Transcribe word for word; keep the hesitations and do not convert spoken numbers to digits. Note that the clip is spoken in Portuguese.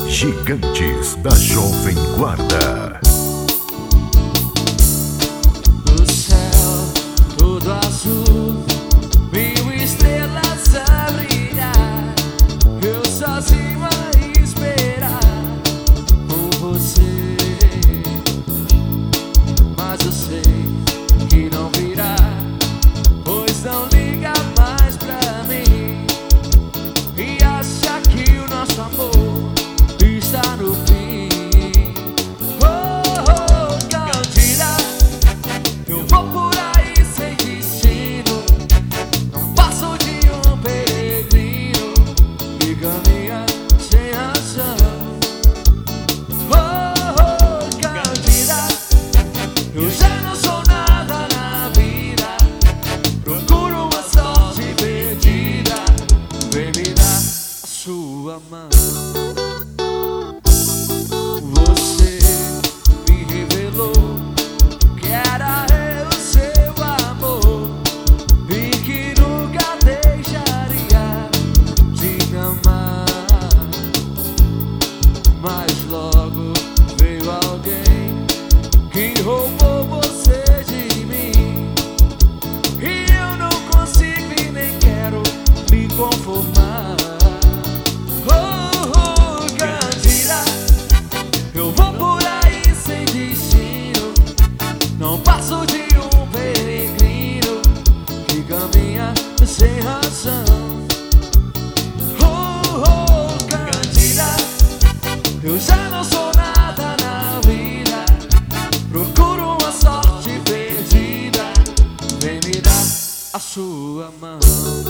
Gigantes da Jovem Guarda. O céu todo azul, mil estrelas a brilhar. Eu sozinho a esperar por você, mas eu sei que não virá, pois não liga mais pra mim e acha que o nosso amor está no fim. Oh, oh, Cândida, eu vou por aí sem destino, não passo de um peregrino que caminha sem razão. Oh, oh, Cândida, eu já não sou nada na vida, procuro uma sorte perdida, vem me dar a sua mão. Você me revelou que era eu seu amor e que nunca deixaria de me amar. Mas logo veio alguém que roubou você de mim e eu não consigo e nem quero me conformar. Eu vou por aí sem destino, não passo de um peregrino que caminha sem razão. Oh, oh, Cândida, eu já não sou nada na vida, procuro uma sorte perdida, vem me dar a sua mão.